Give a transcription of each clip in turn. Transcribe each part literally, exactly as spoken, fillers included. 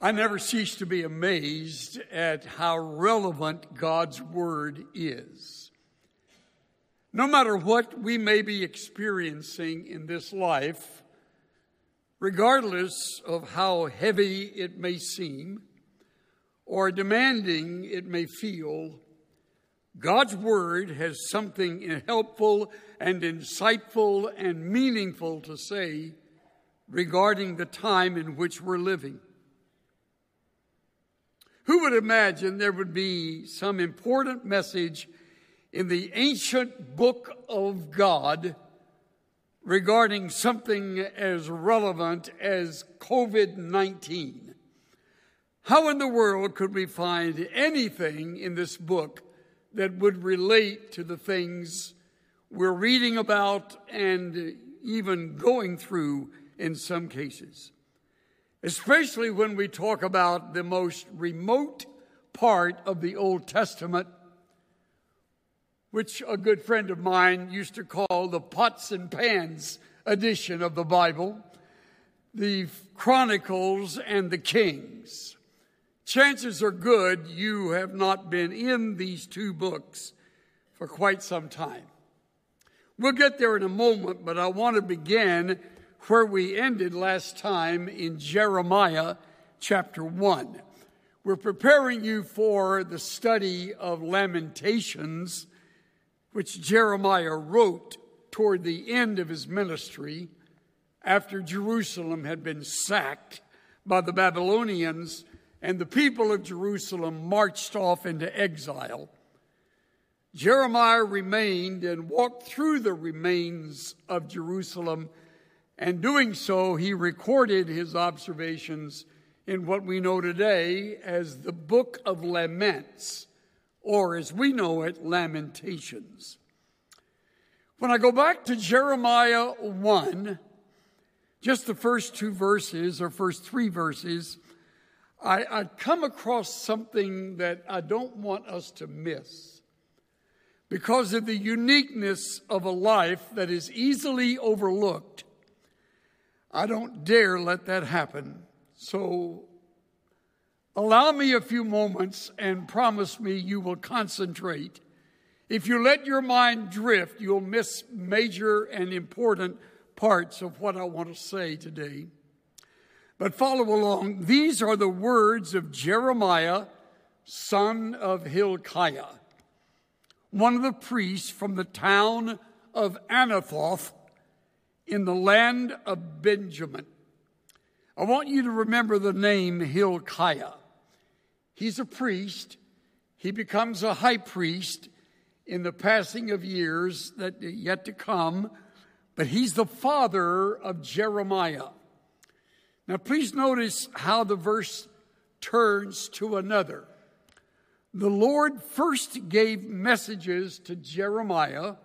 I never cease to be amazed at how relevant God's Word is. No matter what we may be experiencing in this life, regardless of how heavy it may seem or demanding it may feel, God's Word has something helpful and insightful and meaningful to say regarding the time in which we're living. Who would imagine there would be some important message in the ancient book of God regarding something as relevant as covid nineteen? How in the world could we find anything in this book that would relate to the things we're reading about and even going through in some cases? Especially when we talk about the most remote part of the Old Testament, which a good friend of mine used to call the pots and pans edition of the Bible, the Chronicles and the Kings. Chances are good you have not been in these two books for quite some time. We'll get there in a moment, but I want to begin where we ended last time in Jeremiah chapter one. We're preparing you for the study of Lamentations, which Jeremiah wrote toward the end of his ministry after Jerusalem had been sacked by the Babylonians and the people of Jerusalem marched off into exile. Jeremiah remained and walked through the remains of Jerusalem, and doing so, he recorded his observations in what we know today as the Book of Laments, or as we know it, Lamentations. When I go back to Jeremiah one, just the first two verses, or first three verses, I, I come across something that I don't want us to miss because of the uniqueness of a life that is easily overlooked. I don't dare let that happen. So allow me a few moments and promise me you will concentrate. If you let your mind drift, you'll miss major and important parts of what I want to say today. But follow along. These are the words of Jeremiah, son of Hilkiah, one of the priests from the town of Anathoth in the land of Benjamin. I want you to remember the name Hilkiah. He's a priest. He becomes a high priest in the passing of years that are yet to come, but he's the father of Jeremiah. Now, please notice how the verse turns to another. The Lord first gave messages to Jeremiah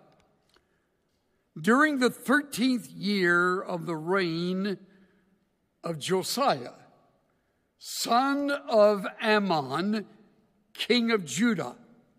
during the thirteenth year of the reign of Josiah, son of Ammon, king of Judah.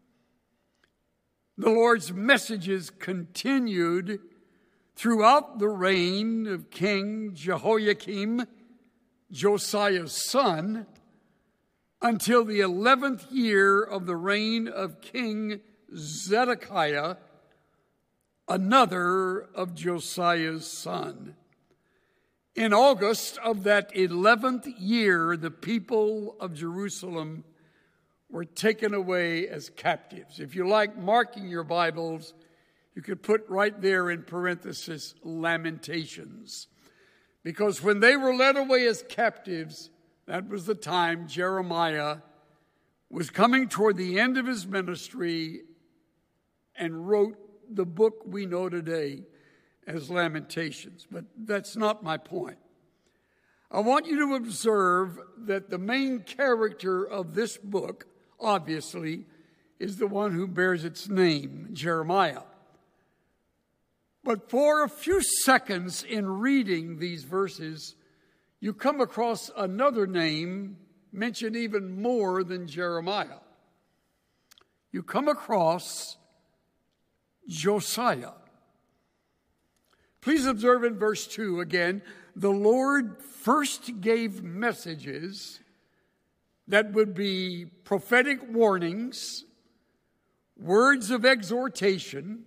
The Lord's messages continued throughout the reign of King Jehoiakim, Josiah's son, until the eleventh year of the reign of King Zedekiah, another of Josiah's son. In August of that eleventh year, the people of Jerusalem were taken away as captives. If you like marking your Bibles, you could put right there in parenthesis, Lamentations. Because when they were led away as captives, that was the time Jeremiah was coming toward the end of his ministry and wrote the book we know today as Lamentations. But that's not my point. I want you to observe that the main character of this book, obviously, is the one who bears its name, Jeremiah. But for a few seconds in reading these verses, you come across another name mentioned even more than Jeremiah. You come across Josiah. Please observe in verse two again, the Lord first gave messages that would be prophetic warnings, words of exhortation,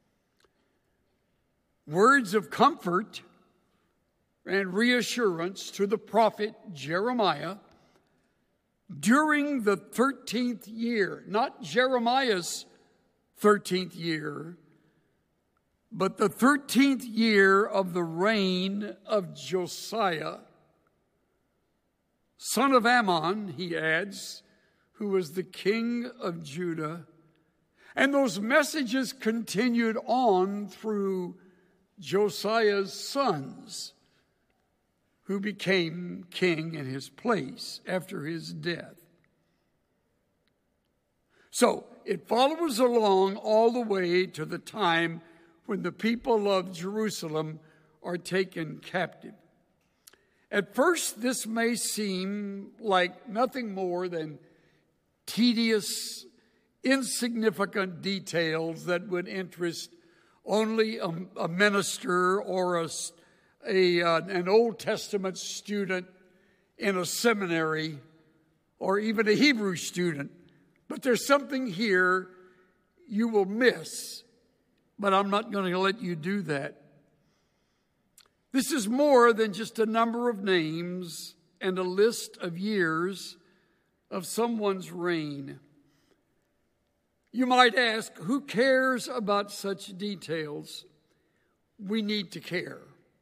words of comfort and reassurance to the prophet Jeremiah during the thirteenth year, not Jeremiah's thirteenth year, but the thirteenth year of the reign of Josiah, son of Ammon, he adds, who was the king of Judah. And those messages continued on through Josiah's sons, who became king in his place after his death. So it follows along all the way to the time when the people of Jerusalem are taken captive. At first, this may seem like nothing more than tedious, insignificant details that would interest only a, a minister or a, a uh, an Old Testament student in a seminary or even a Hebrew student. But there's something here you will miss, but I'm not going to let you do that. This is more than just a number of names and a list of years of someone's reign. You might ask, who cares about such details? We need to care.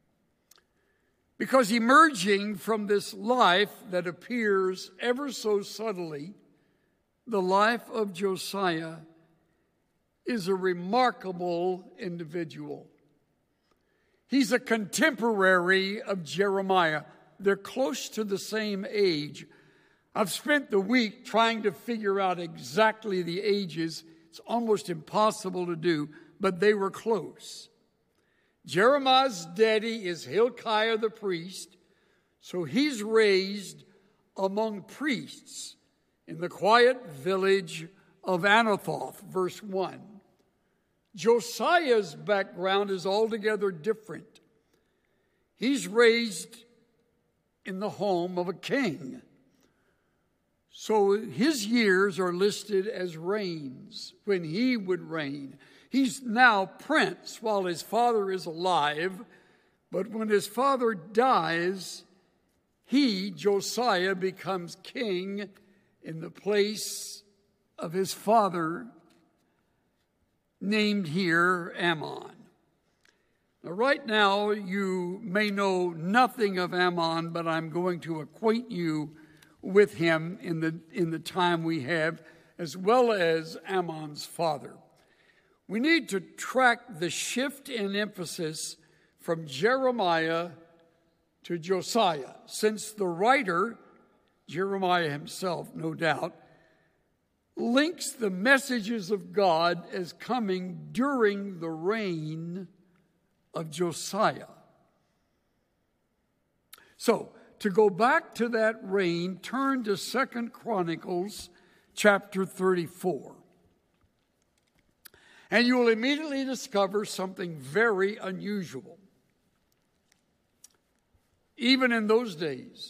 Because emerging from this life that appears ever so subtly, the life of Josiah is a remarkable individual. He's a contemporary of Jeremiah. They're close to the same age. I've spent the week trying to figure out exactly the ages. It's almost impossible to do, but they were close. Jeremiah's daddy is Hilkiah the priest, so he's raised among priests in the quiet village of Anathoth, verse one. Josiah's background is altogether different. He's raised in the home of a king. So his years are listed as reigns, when he would reign. He's now prince while his father is alive, but when his father dies, he, Josiah, becomes king in the place of his father, named here Ammon. Now, right now, you may know nothing of Ammon, but I'm going to acquaint you with him in the, in the time we have, as well as Ammon's father. We need to track the shift in emphasis from Jeremiah to Josiah, since the writer, Jeremiah himself, no doubt, links the messages of God as coming during the reign of Josiah. So, to go back to that reign, turn to Second Chronicles chapter thirty-four. And you will immediately discover something very unusual. Even in those days,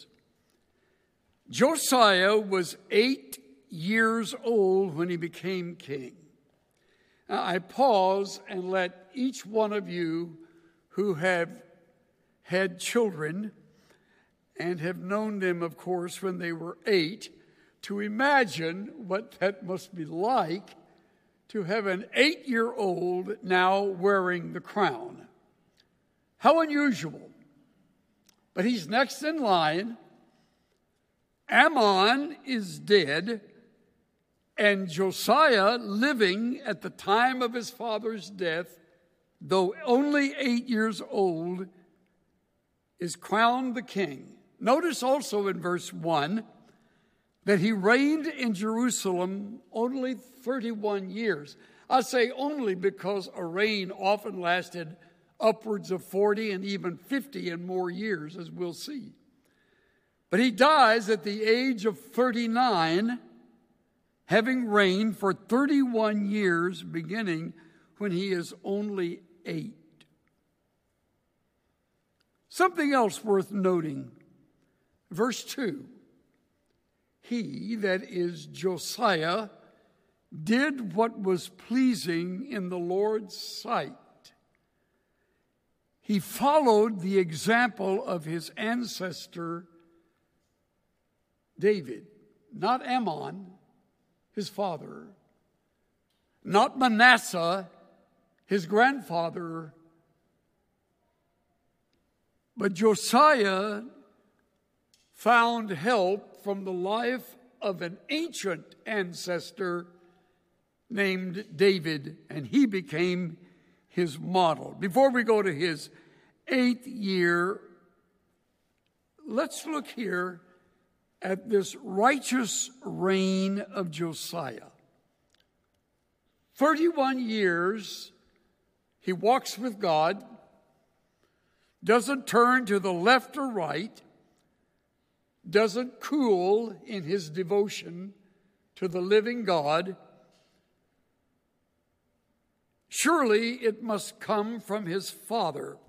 Josiah was eight years old when he became king. Now, I pause and let each one of you who have had children and have known them, of course, when they were eight, to imagine what that must be like to have an eight-year-old now wearing the crown. How unusual. But he's next in line. Ammon is dead, and Josiah, living at the time of his father's death, though only eight years old, is crowned the king. Notice also in verse one that he reigned in Jerusalem only thirty-one years. I say only because a reign often lasted upwards of forty and even fifty and more years, as we'll see. But he dies at the age of thirty-nine, having reigned for thirty-one years, beginning when he is only eight. Something else worth noting. Verse two. he, that is Josiah, did what was pleasing in the Lord's sight. He followed the example of his ancestor David, not Ammon, his father, not Manasseh, his grandfather, but Josiah found help from the life of an ancient ancestor named David, and he became his model. Before we go to his eighth year, let's look here at this righteous reign of Josiah. thirty-one years he walks with God, doesn't turn to the left or right, doesn't cool in his devotion to the living God. Surely it must come from his father.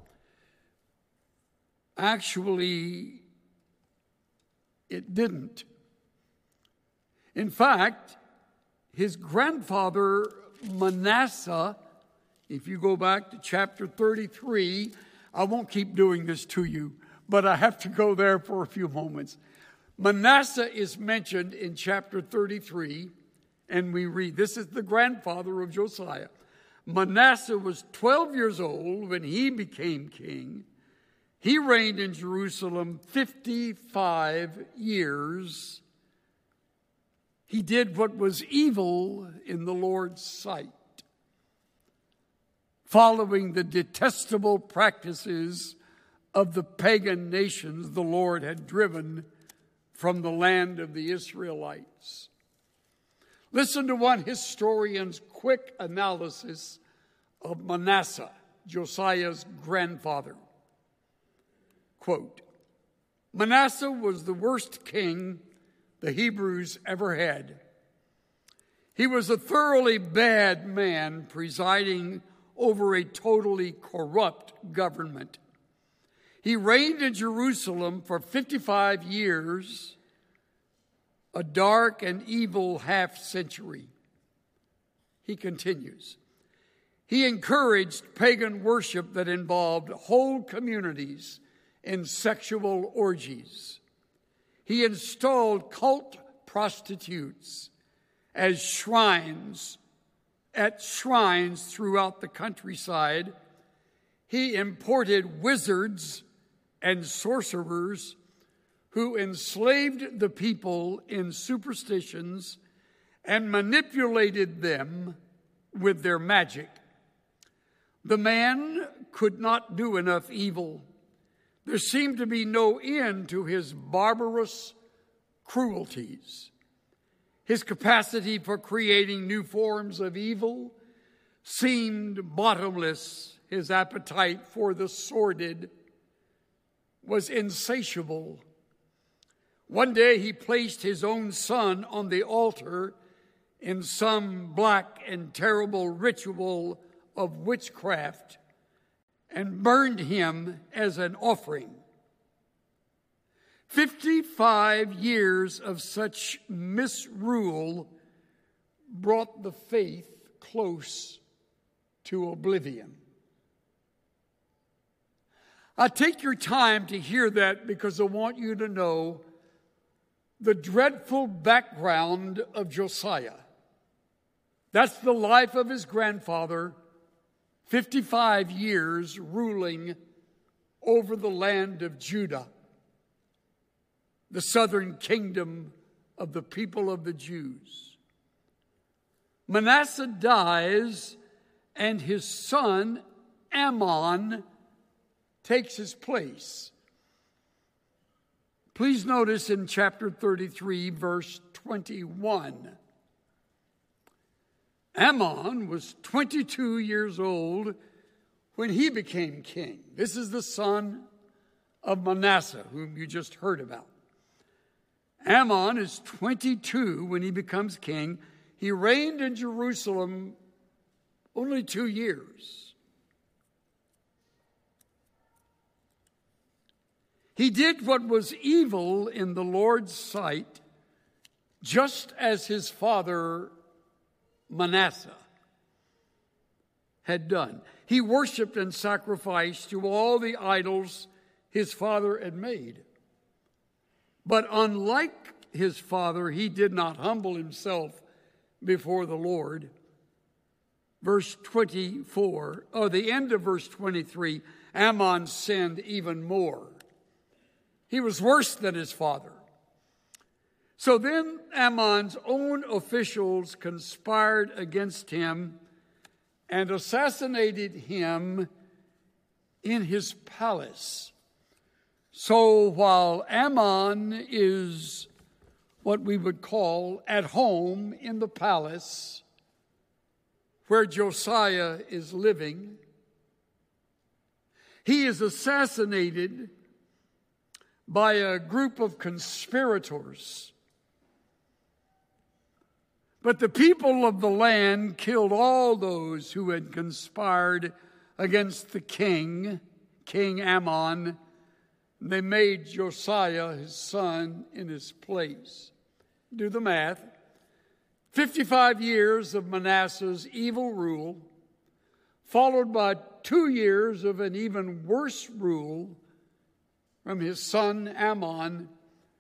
Actually, it didn't. In fact, his grandfather Manasseh, if you go back to chapter thirty-three, I won't keep doing this to you, but I have to go there for a few moments. Manasseh is mentioned in chapter thirty-three, and we read, this is the grandfather of Josiah. Manasseh was twelve years old when he became king. He reigned in Jerusalem fifty-five years. He did what was evil in the Lord's sight, following the detestable practices of the pagan nations the Lord had driven from the land of the Israelites. Listen to one historian's quick analysis of Manasseh, Josiah's grandfather. Quote, Manasseh was the worst king the Hebrews ever had. He was a thoroughly bad man presiding over a totally corrupt government. He reigned in Jerusalem for fifty-five years, a dark and evil half century. He continues. He encouraged pagan worship that involved whole communities in sexual orgies. He installed cult prostitutes as shrines, at shrines throughout the countryside. He imported wizards and sorcerers who enslaved the people in superstitions and manipulated them with their magic. The man could not do enough evil. There seemed to be no end to his barbarous cruelties. His capacity for creating new forms of evil seemed bottomless. His appetite for the sordid was insatiable. One day he placed his own son on the altar in some black and terrible ritual of witchcraft and burned him as an offering. Fifty-five years of such misrule brought the faith close to oblivion. I take your time to hear that because I want you to know the dreadful background of Josiah. That's the life of his grandfather, fifty-five years ruling over the land of Judah, the southern kingdom of the people of the Jews. Manasseh dies, and his son Ammon takes his place. Please notice in chapter thirty-three, verse twenty-one. Ammon was twenty-two years old when he became king. This is the son of Manasseh, whom you just heard about. Ammon is twenty-two when he becomes king. He reigned in Jerusalem only two years. He did what was evil in the Lord's sight, just as his father Manasseh had done. He worshiped and sacrificed to all the idols his father had made. But unlike his father, he did not humble himself before the Lord. Verse twenty-four, or the end of verse twenty-three, Amon sinned even more. He was worse than his father. So then Ammon's own officials conspired against him and assassinated him in his palace. So while Ammon is what we would call at home in the palace where Josiah is living, he is assassinated by a group of conspirators. But the people of the land killed all those who had conspired against the king, King Ammon. They made Josiah, his son, in his place. Do the math. fifty-five years of Manasseh's evil rule, followed by two years of an even worse rule from his son Ammon.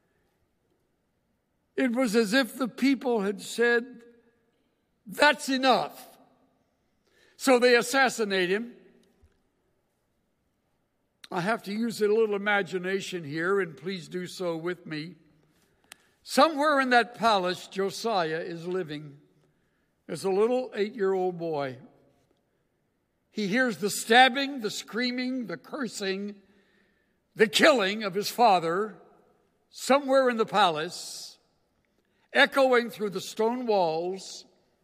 It was as if the people had said, "That's enough." So they assassinate him. I have to use a little imagination here, and please do so with me. Somewhere in that palace, Josiah is living as a little eight-year-old boy. He hears the stabbing, the screaming, the cursing, the killing of his father somewhere in the palace, echoing through the stone walls.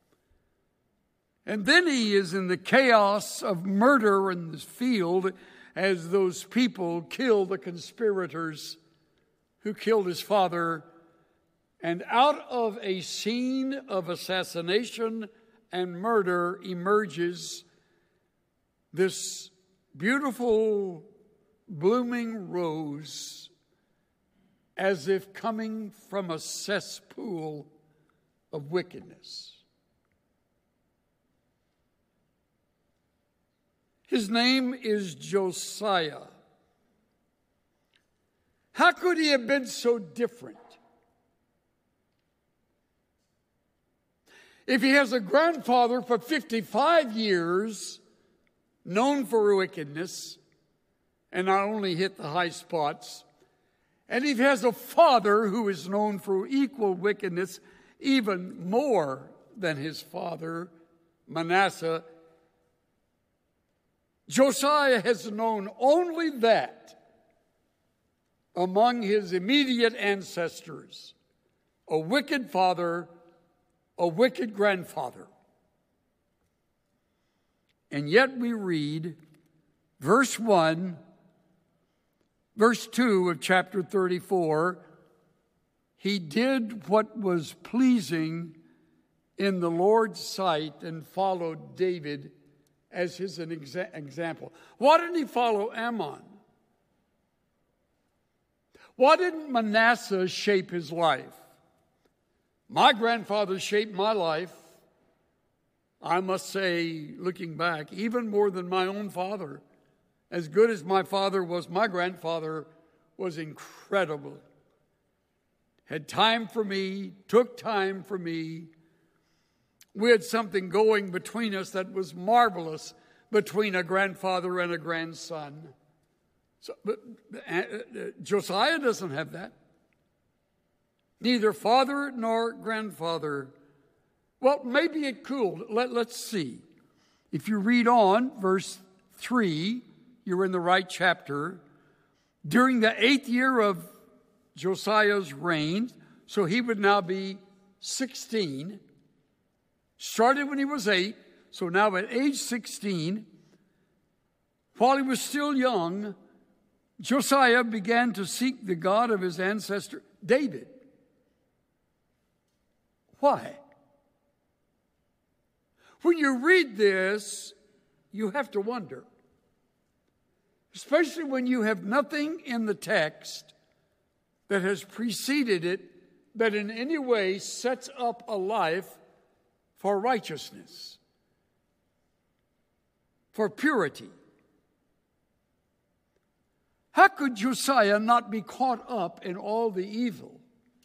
And then he is in the chaos of murder in this field as those people kill the conspirators who killed his father. And out of a scene of assassination and murder emerges this beautiful blooming rose, as if coming from a cesspool of wickedness. His name is Josiah. How could he have been so different? If he has a grandfather for fifty-five years known for wickedness and not only hit the high spots, and if he has a father who is known for equal wickedness, even more than his father, Manasseh, Josiah has known only that among his immediate ancestors, a wicked father, a wicked grandfather. And yet we read verse one, verse two of chapter thirty-four, he did what was pleasing in the Lord's sight and followed David as his an exa- example. Why didn't he follow Ammon? Why didn't Manasseh shape his life? My grandfather shaped my life, I must say, looking back, even more than my own father. As good as my father was, my grandfather was incredible. Had time for me, took time for me. We had something going between us that was marvelous between a grandfather and a grandson. So, but, uh, uh, Josiah doesn't have that. Neither father nor grandfather. Well, maybe it could. Let, let's see. If you read on, verse three, you're in the right chapter. During the eighth year of Josiah's reign, so he would now be sixteen, started when he was eight, so now at age sixteen, while he was still young, Josiah began to seek the God of his ancestor David. Why? When you read this, you have to wonder, especially when you have nothing in the text that has preceded it that in any way sets up a life for righteousness, for purity. How could Josiah not be caught up in all the evil?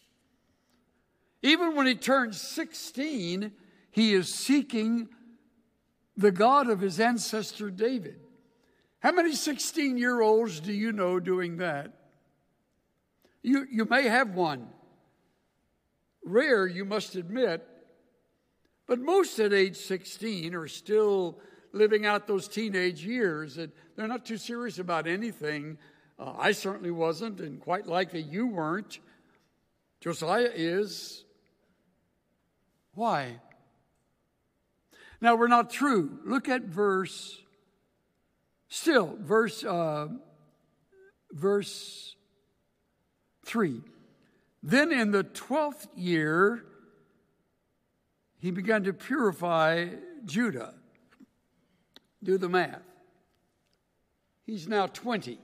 Even when he turns sixteen, he is seeking the God of his ancestor David. How many sixteen-year-olds do you know doing that? You, you may have one. Rare, you must admit. But most at age sixteen are still living out those teenage years. And they're not too serious about anything. Uh, I certainly wasn't, and quite likely you weren't. Josiah is. Why? Now, we're not through. Look at verse, still, verse, uh, verse three. Then in the twelfth year, he began to purify Judah. Do the math. He's now twenty.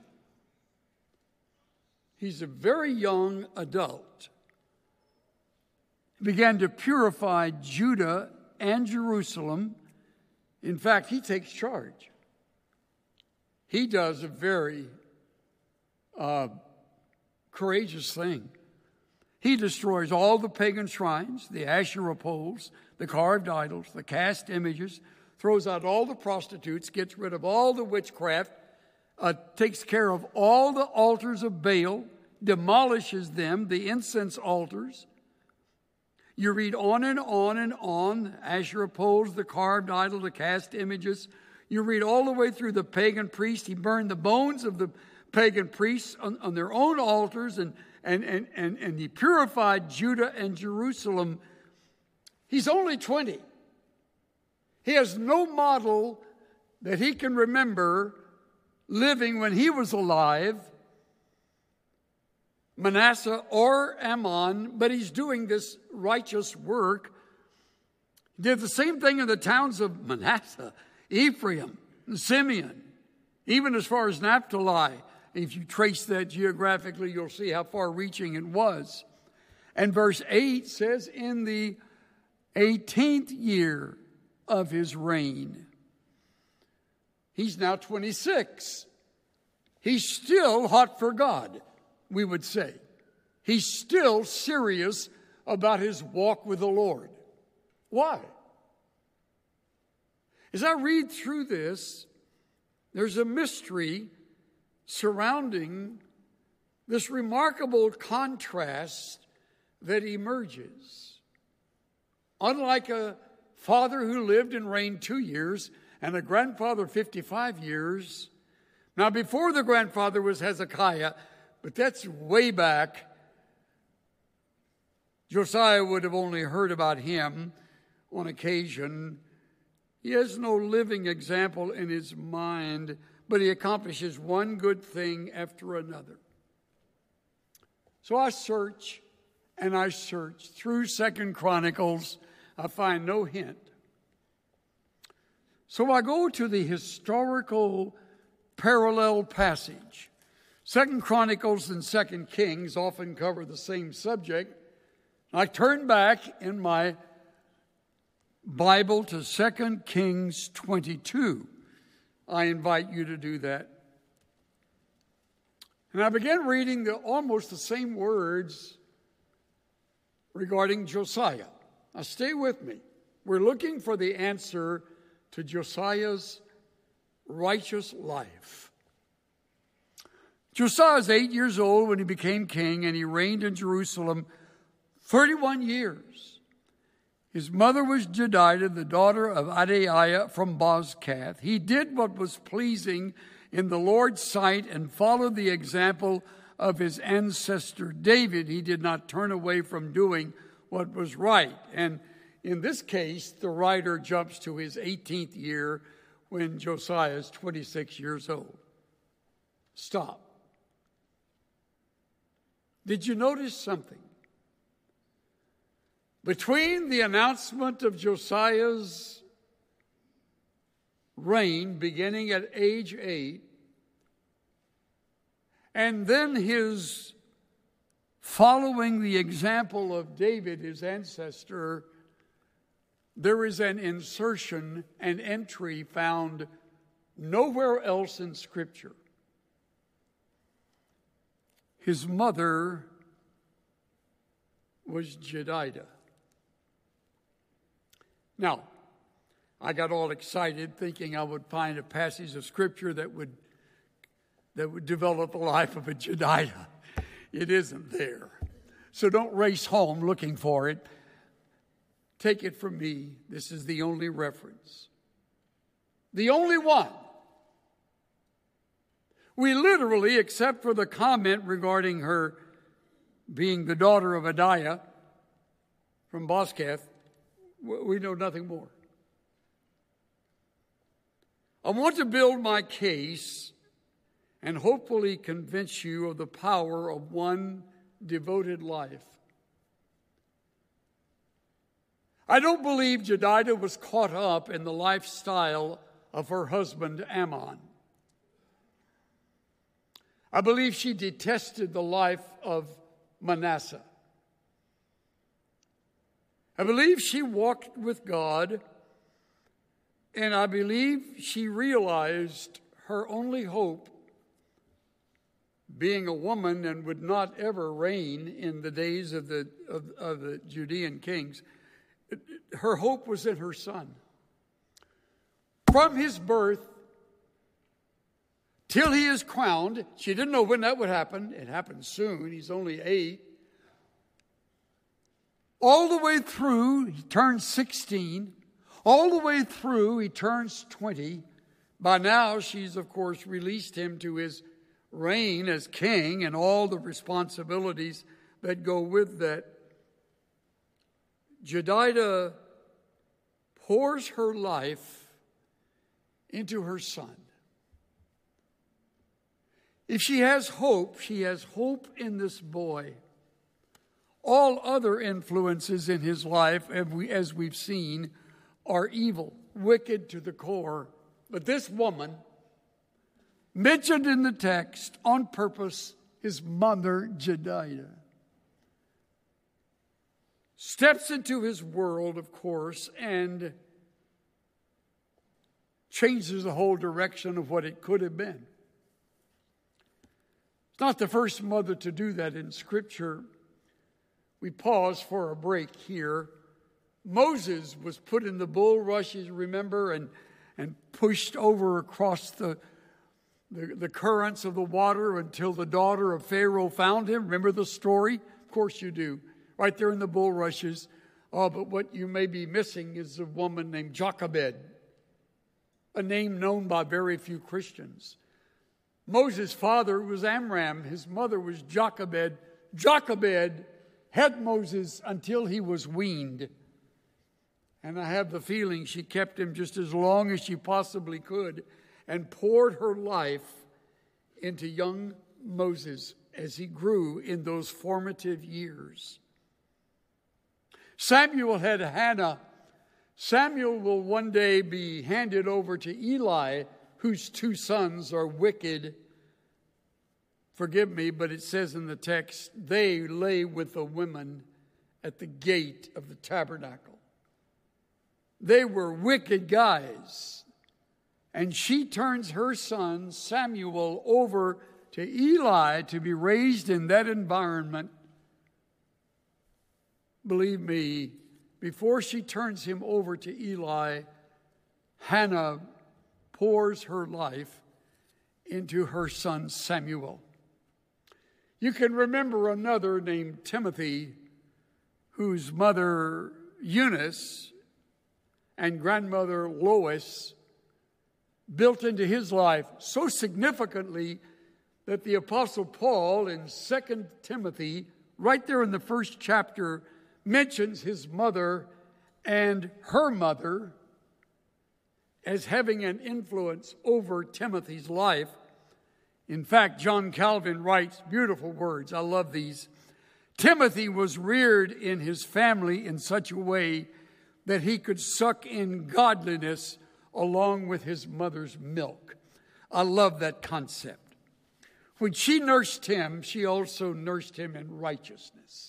He's a very young adult. He began to purify Judah and Jerusalem. In fact, he takes charge. He does a very uh, courageous thing. He destroys all the pagan shrines, the Asherah poles, the carved idols, the cast images, throws out all the prostitutes, gets rid of all the witchcraft, uh, takes care of all the altars of Baal, demolishes them, the incense altars. You read on and on and on, Asherah poles, the carved idol, the cast images. You read all the way through the pagan priests. He burned the bones of the pagan priests on, on their own altars, and, and, and, and, and he purified Judah and Jerusalem. He's only twenty. He has no model that he can remember living when he was alive, Manasseh or Ammon, but he's doing this righteous work. He did the same thing in the towns of Manasseh, Ephraim, and Simeon, even as far as Naphtali. If you trace that geographically, you'll see how far-reaching it was. And verse eight says, in the eighteenth year of his reign. He's now twenty-six. He's still hot for God, we would say. He's still serious about his walk with the Lord. Why? As I read through this, there's a mystery surrounding this remarkable contrast that emerges. Unlike a father who lived and reigned two years and a grandfather fifty-five years. Now, before the grandfather was Hezekiah, but that's way back. Josiah would have only heard about him on occasion. He has no living example in his mind, but he accomplishes one good thing after another. So I search and I search through Second Chronicles. I find no hint. So I go to the historical parallel passage. Second Chronicles and Second Kings often cover the same subject. I turn back in my Bible to Second Kings twenty-two. I invite you to do that. And I began reading the, almost the same words regarding Josiah. Now stay with me. We're looking for the answer to Josiah's righteous life. Josiah was eight years old when he became king, and he reigned in Jerusalem thirty-one years. His mother was Jedidah, the daughter of Adaiah from Bozkath. He did what was pleasing in the Lord's sight and followed the example of his ancestor David. He did not turn away from doing what was right. And in this case, the writer jumps to his eighteenth year when Josiah is twenty-six years old. Stop. Did you notice something? Between the announcement of Josiah's reign, beginning at age eight, and then his following the example of David, his ancestor, there is an insertion, an entry found nowhere else in Scripture. His mother was Jedidah. Now, I got all excited thinking I would find a passage of Scripture that would that would develop the life of a Jedidah. It isn't there. So don't race home looking for it. Take it from me. This is the only reference. The only one. We literally, except for the comment regarding her being the daughter of Adiah from Bosketh, we know nothing more. I want to build my case and hopefully convince you of the power of one devoted life. I don't believe Jedidah was caught up in the lifestyle of her husband Ammon. I believe she detested the life of Manasseh. I believe she walked with God, and I believe she realized her only hope, being a woman and would not ever reign in the days of the of, of the Judean kings, her hope was in her son. From his birth till he is crowned, she didn't know when that would happen. It happened soon. He's only eight. All the way through, he turns sixteen. All the way through, he turns twenty. By now, she's, of course, released him to his reign as king and all the responsibilities that go with that. Jedidah pours her life into her son. If she has hope, she has hope in this boy. All other influences in his life, as we've seen, are evil, wicked to the core. But this woman, mentioned in the text on purpose, his mother, Jedidah, steps into his world, of course, and changes the whole direction of what it could have been. It's not the first mother to do that in Scripture. We pause for a break here. Moses was put in the bulrushes, remember, and, and pushed over across the, the, the currents of the water until the daughter of Pharaoh found him. Remember the story? Of course you do. Right there in the bulrushes. Oh, but what you may be missing is a woman named Jochebed, a name known by very few Christians. Moses' father was Amram. His mother was Jochebed. Jochebed had Moses until he was weaned. And I have the feeling she kept him just as long as she possibly could and poured her life into young Moses as he grew in those formative years. Samuel had Hannah. Samuel will one day be handed over to Eli, whose two sons are wicked. Forgive me, but it says in the text, they lay with the women at the gate of the tabernacle. They were wicked guys. And she turns her son, Samuel, over to Eli to be raised in that environment. Believe me, before she turns him over to Eli, Hannah pours her life into her son Samuel. You can remember another named Timothy, whose mother Eunice and grandmother Lois built into his life so significantly that the Apostle Paul in Second Timothy, right there in the first chapter, mentions his mother and her mother as having an influence over Timothy's life. In fact, John Calvin writes beautiful words. I love these. Timothy was reared in his family in such a way that he could suck in godliness along with his mother's milk. I love that concept. When she nursed him, she also nursed him in righteousness.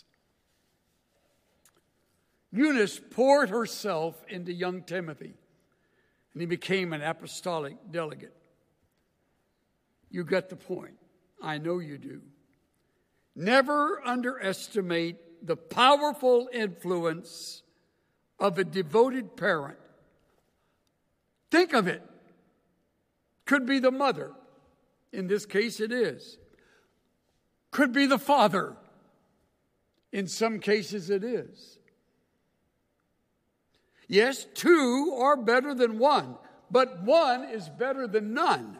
Eunice poured herself into young Timothy, and he became an apostolic delegate. You get the point. I know you do. Never underestimate the powerful influence of a devoted parent. Think of it. Could be the mother. In this case, it is. Could be the father. In some cases, it is. Yes, two are better than one, but one is better than none.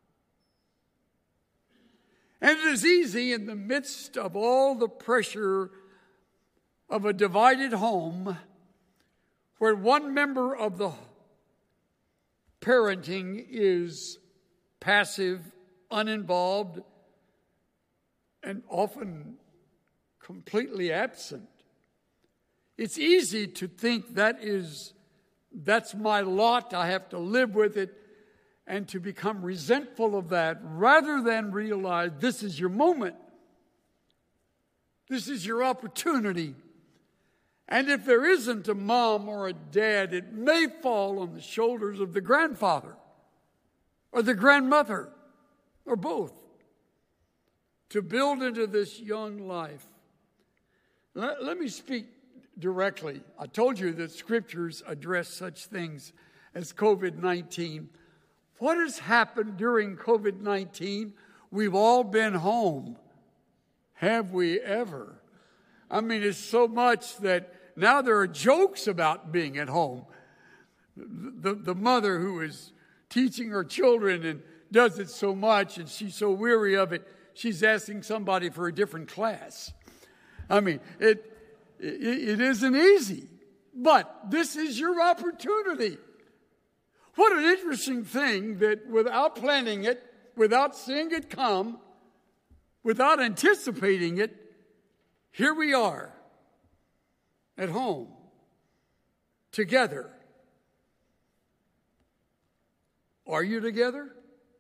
And it is easy in the midst of all the pressure of a divided home where one member of the parenting is passive, uninvolved, and often completely absent. It's easy to think that is, that's my lot, I have to live with it, and to become resentful of that rather than realize this is your moment. This is your opportunity. And if there isn't a mom or a dad, it may fall on the shoulders of the grandfather or the grandmother or both to build into this young life. Let, let me speak directly. I told you that scriptures address such things as covid nineteen. What has happened during covid nineteen? We've all been home. Have we ever? I mean, it's so much that now there are jokes about being at home. The, the mother who is teaching her children and does it so much and she's so weary of it, she's asking somebody for a different class. I mean, it, it, it isn't easy, but this is your opportunity. What an interesting thing that without planning it, without seeing it come, without anticipating it, here we are at home together. Are you together?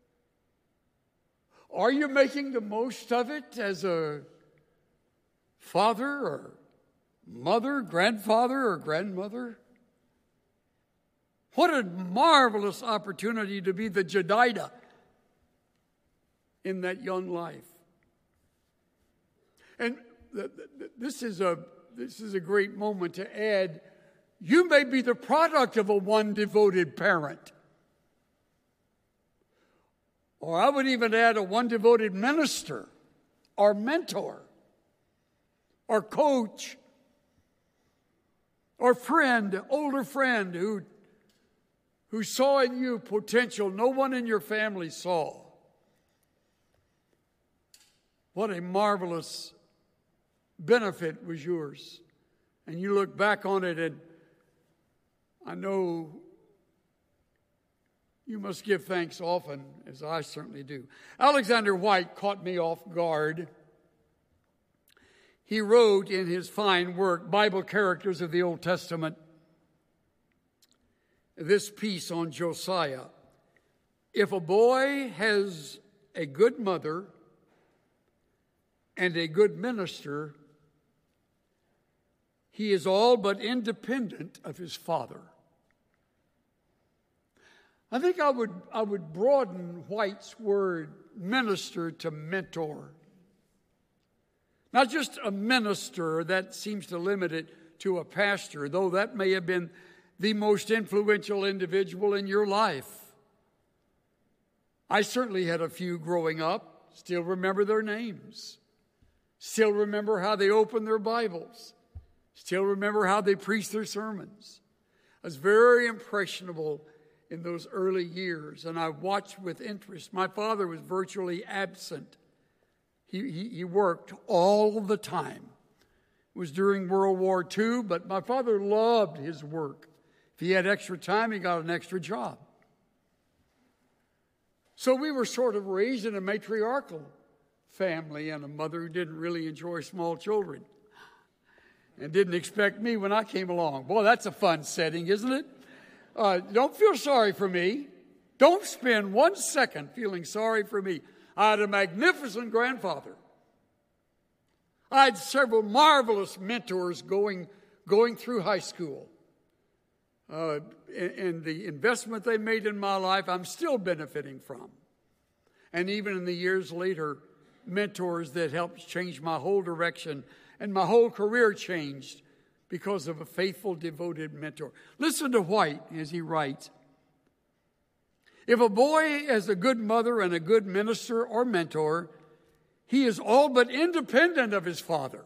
Are you making the most of it as a father or mother, grandfather or grandmother? What a marvelous opportunity to be the Jedidah in that young life. And th- th- this is a this is a great moment to add, you may be the product of a one devoted parent. Or I would even add a one devoted minister or mentor or coach or friend, older friend who who saw in you potential no one in your family saw. What a marvelous benefit was yours. And you look back on it and I know you must give thanks often, as I certainly do. Alexander White caught me off guard. He wrote in his fine work, Bible Characters of the Old Testament, this piece on Josiah. If a boy has a good mother and a good minister, he is all but independent of his father. I think I would, I would broaden White's word minister to mentor. Not just a minister, that seems to limit it to a pastor, though that may have been the most influential individual in your life. I certainly had a few growing up, still remember their names, still remember how they opened their Bibles, still remember how they preached their sermons. I was very impressionable in those early years, and I watched with interest. My father was virtually absent. He, he, he worked all the time. It was during World War Two, but my father loved his work. If he had extra time, he got an extra job. So we were sort of raised in a matriarchal family and a mother who didn't really enjoy small children and didn't expect me when I came along. Boy, that's a fun setting, isn't it? Uh, don't feel sorry for me. Don't spend one second feeling sorry for me. I had a magnificent grandfather. I had several marvelous mentors going, going through high school. Uh, and, and the investment they made in my life, I'm still benefiting from. And even in the years later, mentors that helped change my whole direction, and my whole career changed because of a faithful, devoted mentor. Listen to White as he writes, if a boy has a good mother and a good minister or mentor, he is all but independent of his father.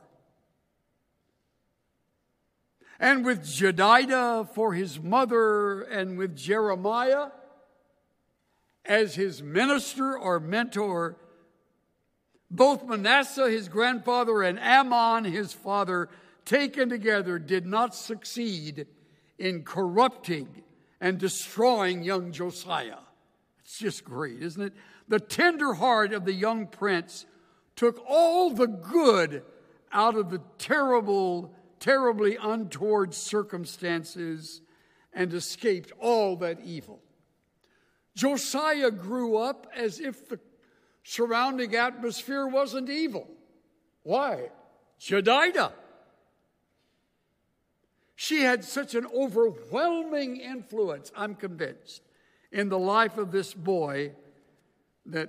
And with Jedidah for his mother, and with Jeremiah as his minister or mentor, both Manasseh, his grandfather, and Ammon, his father, taken together, did not succeed in corrupting and destroying young Josiah. It's just great, isn't it? The tender heart of the young prince took all the good out of the terrible, terribly untoward circumstances and escaped all that evil. Josiah grew up as if the surrounding atmosphere wasn't evil. Why? Jedidah. She had such an overwhelming influence, I'm convinced, in the life of this boy that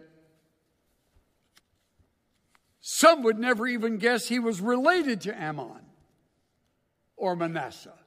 some would never even guess he was related to Ammon or Manasseh.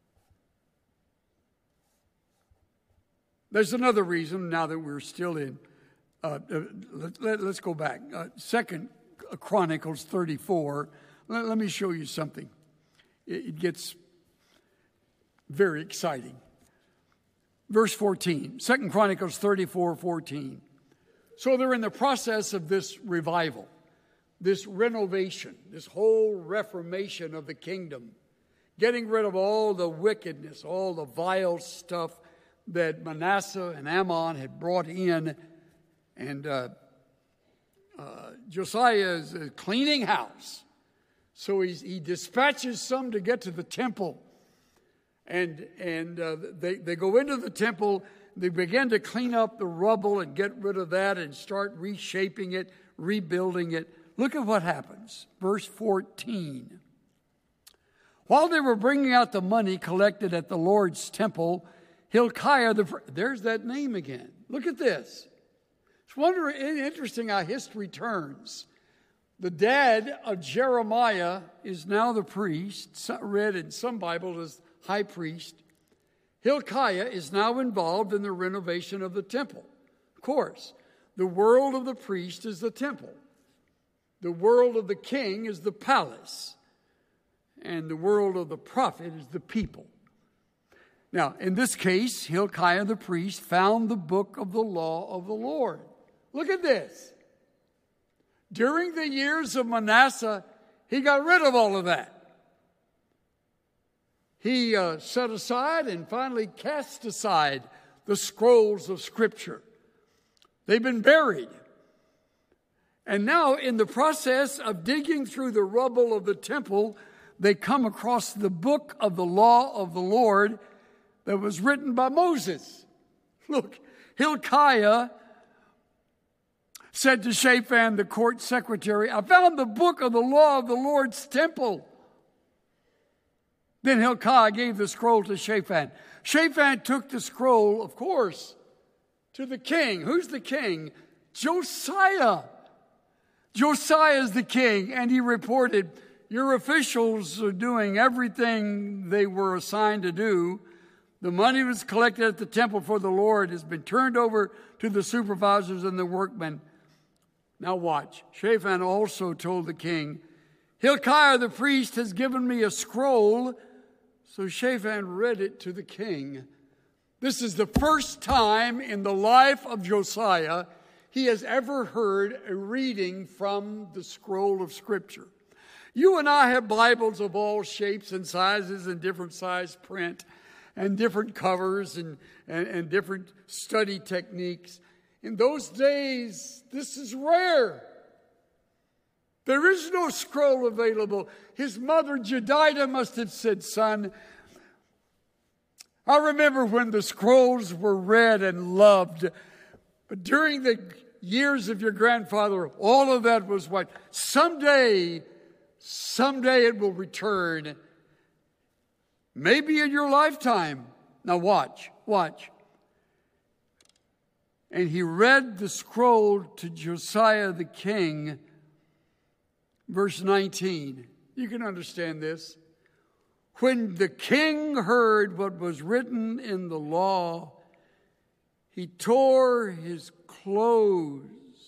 There's another reason, now that we're still in, uh, uh, let, let, let's go back. Uh, Second Chronicles thirty-four. Let, let me show you something. It, it gets very exciting. Verse fourteen, Second Chronicles thirty-four fourteen. So they're in the process of this revival, this renovation, this whole reformation of the kingdom, getting rid of all the wickedness, all the vile stuff that Manasseh and Ammon had brought in. And uh, uh, Josiah is uh, cleaning house. So he's, he dispatches some to get to the temple. And and uh, they, they go into the temple. They begin to clean up the rubble and get rid of that and start reshaping it, rebuilding it. Look at what happens. Verse fourteen. While they were bringing out the money collected at the Lord's temple, Hilkiah, the, there's that name again. Look at this. It's wonder, interesting how history turns. The dad of Jeremiah is now the priest, read in some Bibles as high priest. Hilkiah is now involved in the renovation of the temple. Of course, the world of the priest is the temple. The world of the king is the palace. And the world of the prophet is the people. Now, in this case, Hilkiah the priest found the book of the law of the Lord. Look at this. During the years of Manasseh, he got rid of all of that. He uh, set aside and finally cast aside the scrolls of Scripture. They've been buried. And now, in the process of digging through the rubble of the temple, they come across the book of the law of the Lord that was written by Moses. Look, Hilkiah said to Shaphan, the court secretary, I found the book of the law of the Lord's temple. Then Hilkiah gave the scroll to Shaphan. Shaphan took the scroll, of course, to the king. Who's the king? Josiah. Josiah is the king, and he reported, your officials are doing everything they were assigned to do. The money was collected at the temple for the Lord has been turned over to the supervisors and the workmen. Now watch. Shaphan also told the king, Hilkiah the priest has given me a scroll. So Shaphan read it to the king. This is the first time in the life of Josiah he has ever heard a reading from the scroll of Scripture. You and I have Bibles of all shapes and sizes and different size print and different covers and, and, and different study techniques. In those days, this is rare. There is no scroll available. His mother, Jedidah, must have said, son, I remember when the scrolls were read and loved, but during the years of your grandfather, all of that was what? Someday, someday it will return. Maybe in your lifetime. Now watch, watch. And he read the scroll to Josiah the king, verse nineteen. You can understand this. When the king heard what was written in the law, he tore his clothes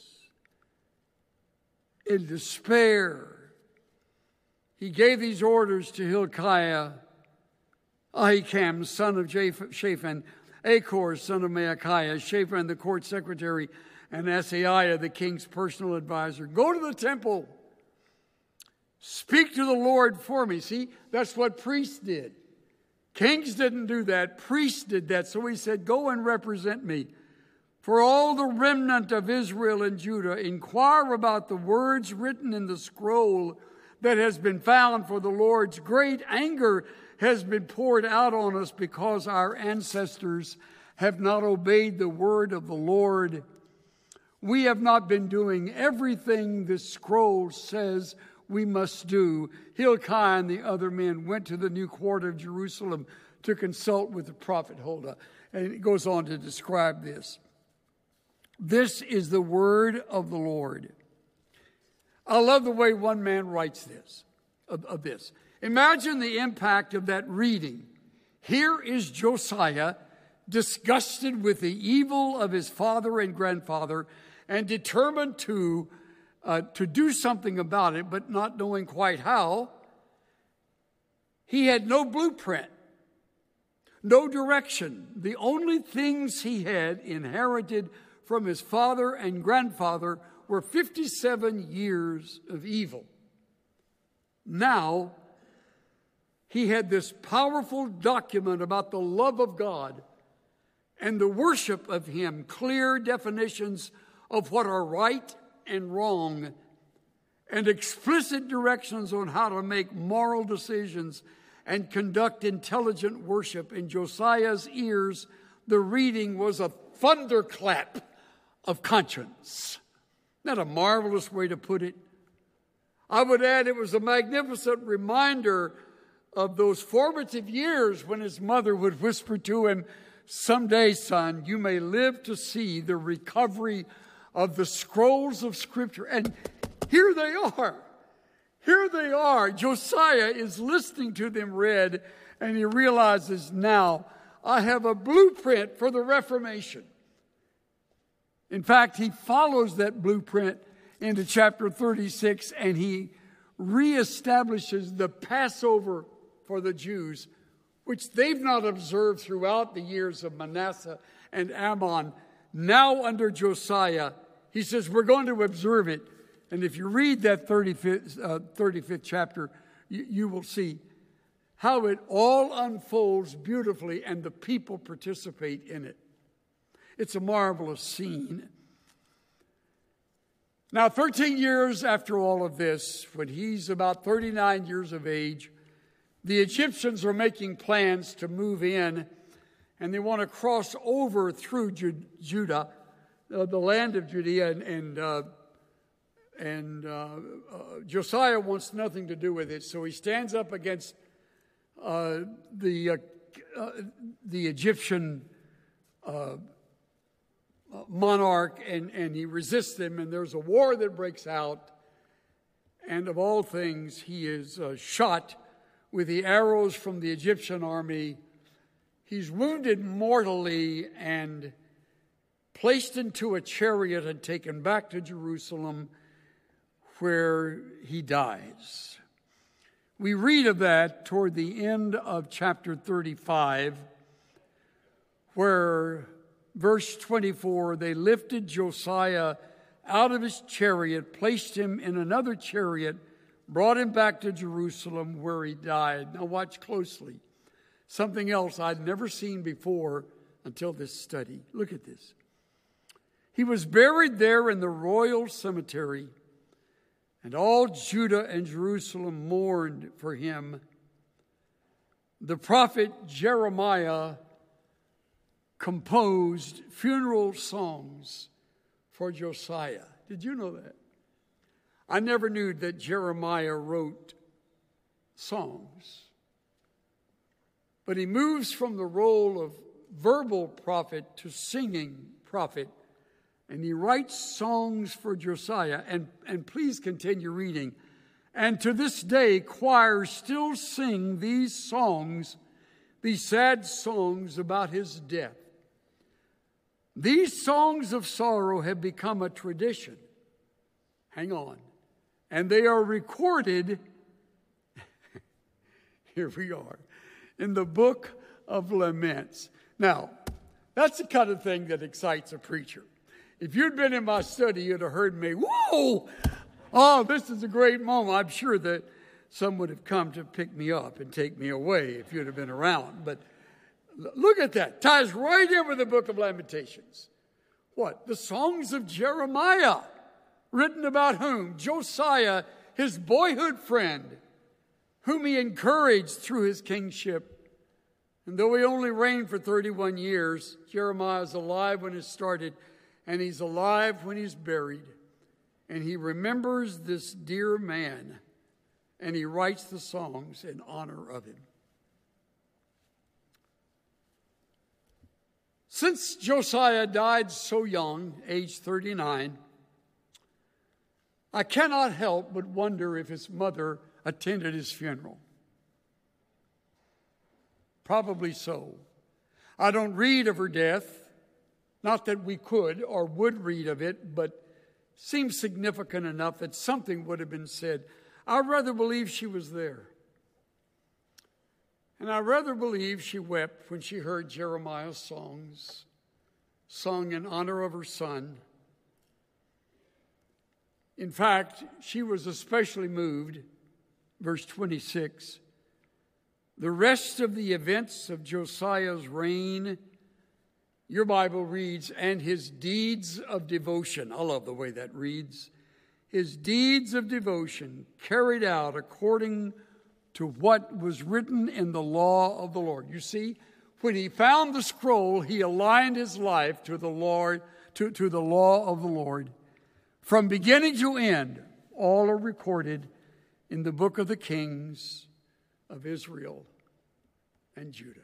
in despair. He gave these orders to Hilkiah, Ahikam, son of Shaphan, Achor, son of Maachiah, Shaphan, the court secretary, and Asaiah, the king's personal advisor. Go to the temple. Speak to the Lord for me. See, that's what priests did. Kings didn't do that. Priests did that. So he said, go and represent me. For all the remnant of Israel and Judah, inquire about the words written in the scroll that has been found, for the Lord's great anger has been poured out on us because our ancestors have not obeyed the word of the Lord. We have not been doing everything this scroll says we must do. Hilkiah and the other men went to the new quarter of Jerusalem to consult with the prophet Huldah. And it goes on to describe this. This is the word of the Lord. I love the way one man writes this, of, of this. Imagine the impact of that reading. Here is Josiah, disgusted with the evil of his father and grandfather, and determined to Uh, to do something about it, but not knowing quite how. He had no blueprint, no direction. The only things he had inherited from his father and grandfather were fifty-seven years of evil. Now, he had this powerful document about the love of God and the worship of Him, clear definitions of what are right and wrong, and explicit directions on how to make moral decisions and conduct intelligent worship. In Josiah's ears, the reading was a thunderclap of conscience. Isn't that a marvelous way to put it? I would add it was a magnificent reminder of those formative years when his mother would whisper to him, someday, son, you may live to see the recovery of the scrolls of Scripture. And here they are. Here they are. Josiah is listening to them read, and he realizes now, I have a blueprint for the Reformation. In fact, he follows that blueprint into chapter thirty-six, and he reestablishes the Passover for the Jews, which they've not observed throughout the years of Manasseh and Ammon. Now under Josiah, he says, we're going to observe it. And if you read that thirty-fifth, uh, thirty-fifth chapter, you, you will see how it all unfolds beautifully and the people participate in it. It's a marvelous scene. Now, thirteen years after all of this, when he's about thirty-nine years of age, the Egyptians are making plans to move in, and they want to cross over through Ju- Judah, uh, the land of Judea, and and, uh, and uh, uh, Josiah wants nothing to do with it. So he stands up against uh, the uh, uh, the Egyptian uh, monarch, and, and he resists them, and there's a war that breaks out. And of all things, he is uh, shot with the arrows from the Egyptian army. He's wounded mortally and placed into a chariot and taken back to Jerusalem, where he dies. We read of that toward the end of chapter thirty-five, where verse twenty-four, they lifted Josiah out of his chariot, placed him in another chariot, brought him back to Jerusalem, where he died. Now watch closely. Something else I'd never seen before until this study. Look at this. He was buried there in the royal cemetery, and all Judah and Jerusalem mourned for him. The prophet Jeremiah composed funeral songs for Josiah. Did you know that? I never knew that Jeremiah wrote songs. But he moves from the role of verbal prophet to singing prophet. And he writes songs for Josiah. And, and please continue reading. And to this day, choirs still sing these songs, these sad songs about his death. These songs of sorrow have become a tradition. Hang on. And they are recorded, here we are, in the book of laments. Now, that's the kind of thing that excites a preacher. If you'd been in my study, you'd have heard me, whoa! Oh, this is a great moment. I'm sure that some would have come to pick me up and take me away if you'd have been around. But look at that. Ties right in with the book of Lamentations. What? The songs of Jeremiah. Written about whom? Josiah, his boyhood friend, whom he encouraged through his kingship. And though he only reigned for thirty-one years, Jeremiah is alive when it started, and he's alive when he's buried. And he remembers this dear man, and he writes the songs in honor of him. Since Josiah died so young, age thirty-nine, I cannot help but wonder if his mother attended his funeral. Probably so. I don't read of her death, not that we could or would read of it, but seems significant enough that something would have been said. I rather believe she was there. And I rather believe she wept when she heard Jeremiah's songs, sung in honor of her son. In fact, she was especially moved, verse twenty-six. The rest of the events of Josiah's reign, your Bible reads, and his deeds of devotion. I love the way that reads. His deeds of devotion carried out according to what was written in the law of the Lord. You see, when he found the scroll, he aligned his life to the Lord, to, to the law of the Lord. From beginning to end, all are recorded in the book of the kings of Israel and Judah.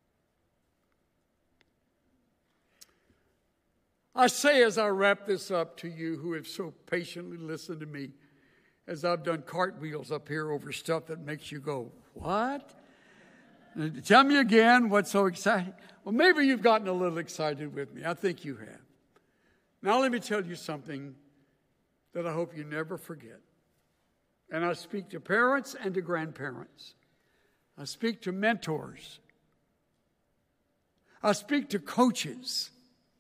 I say as I wrap this up to you who have so patiently listened to me as I've done cartwheels up here over stuff that makes you go, what? And tell me again what's so exciting. Well, maybe you've gotten a little excited with me. I think you have. Now let me tell you something that I hope you never forget. And I speak to parents and to grandparents. I speak to mentors. I speak to coaches.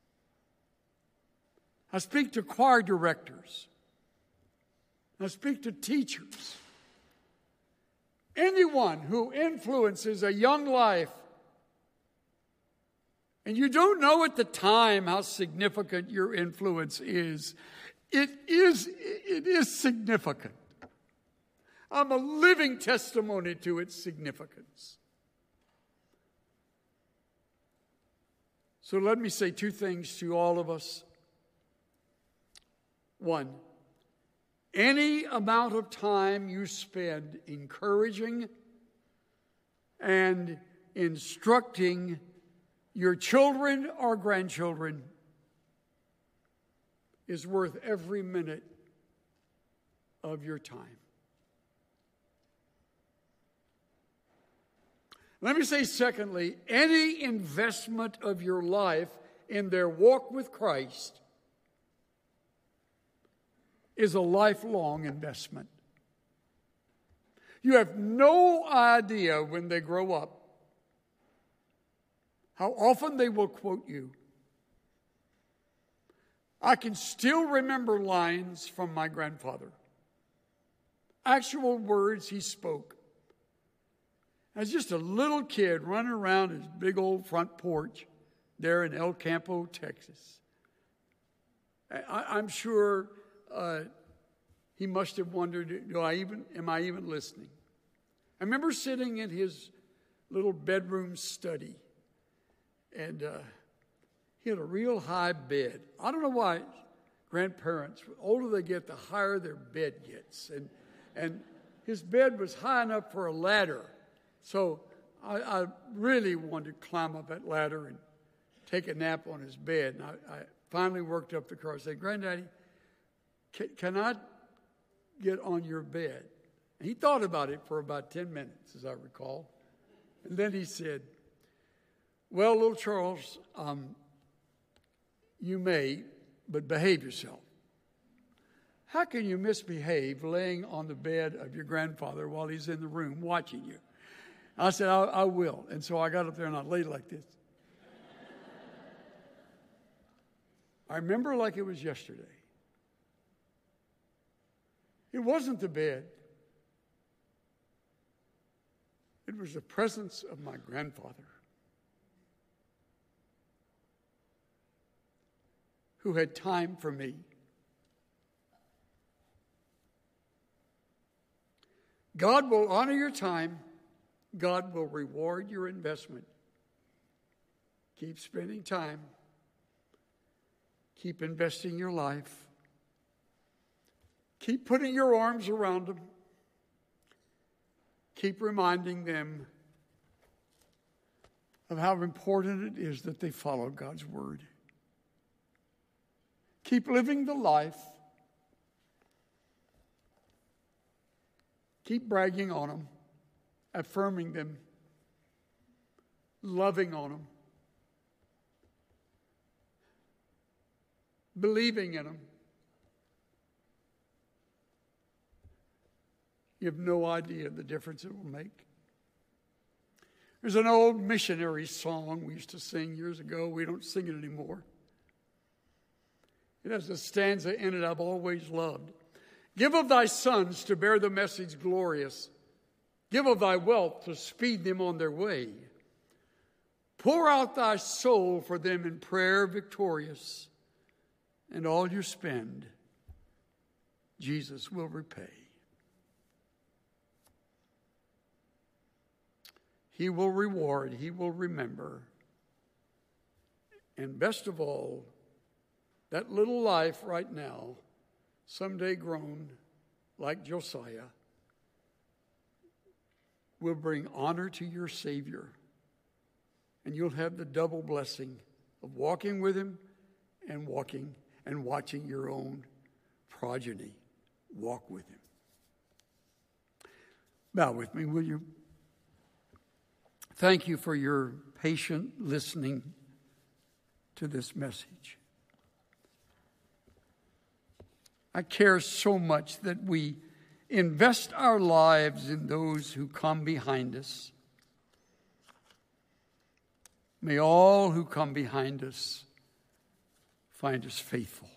I speak to choir directors. I speak to teachers. Anyone who influences a young life, and you don't know at the time how significant your influence is, it is, it is significant. I'm a living testimony to its significance. So let me say two things to all of us. One, any amount of time you spend encouraging and instructing your children or grandchildren is worth every minute of your time. Let me say, secondly, any investment of your life in their walk with Christ is a lifelong investment. You have no idea when they grow up how often they will quote you. I can still remember lines from my grandfather, actual words he spoke. I was just a little kid running around his big old front porch there in El Campo, Texas. I, I'm sure uh, he must have wondered, do I even, am I even listening? I remember sitting in his little bedroom study, and uh, he had a real high bed. I don't know why. grandparents, the older they get, the higher their bed gets. And, and his bed was high enough for a ladder. So I, I really wanted to climb up that ladder and take a nap on his bed. And I, I finally worked up the courage. I said, Granddaddy, can, can I get on your bed? And he thought about it for about ten minutes, as I recall. And then he said, well, little Charles, um, you may, but behave yourself. How can you misbehave laying on the bed of your grandfather while he's in the room watching you? I said, I, I will. And so I got up there and I laid like this. I remember like it was yesterday. It wasn't the bed. It was the presence of my grandfather, who had time for me. God will honor your time. God will reward your investment. Keep spending time. Keep investing your life. Keep putting your arms around them. Keep reminding them of how important it is that they follow God's word. Keep living the life. Keep bragging on them, affirming them, loving on them, believing in them. You have no idea the difference it will make. There's an old missionary song we used to sing years ago. We don't sing it anymore. It has a stanza in it I've always loved. Give of thy sons to bear the message glorious. Give of thy wealth to speed them on their way. Pour out thy soul for them in prayer victorious. And all you spend, Jesus will repay. He will reward, he will remember. And best of all, that little life right now, someday grown like Josiah, will bring honor to your Savior. And you'll have the double blessing of walking with him and walking and watching your own progeny walk with him. Bow with me, will you? Thank you for your patient listening to this message. I care so much that we invest our lives in those who come behind us. May all who come behind us find us faithful.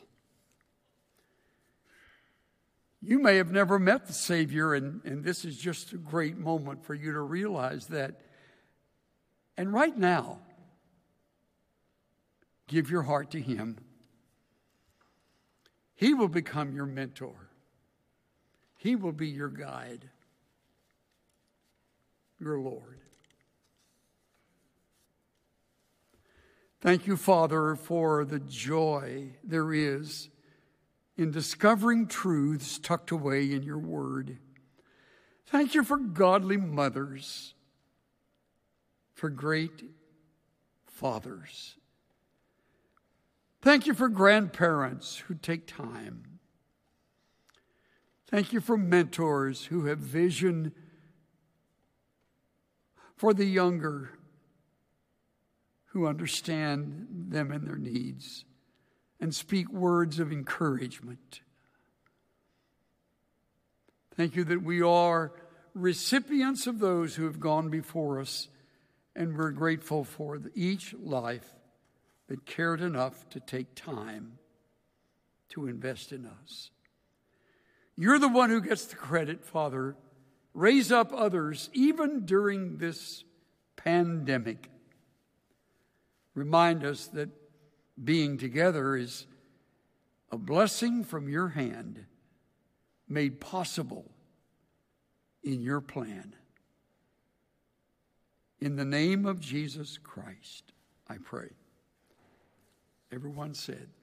You may have never met the Savior, and, and this is just a great moment for you to realize that. And right now, give your heart to him. He will become your mentor. He will be your guide, your Lord. Thank you, Father, for the joy there is in discovering truths tucked away in your word. Thank you for godly mothers, for great fathers. Thank you for grandparents who take time. Thank you for mentors who have vision for the younger, who understand them and their needs and speak words of encouragement. Thank you that we are recipients of those who have gone before us, and we're grateful for each life that cared enough to take time to invest in us. You're the one who gets the credit, Father. Raise up others, even during this pandemic. Remind us that being together is a blessing from your hand, made possible in your plan. In the name of Jesus Christ, I pray. Everyone said,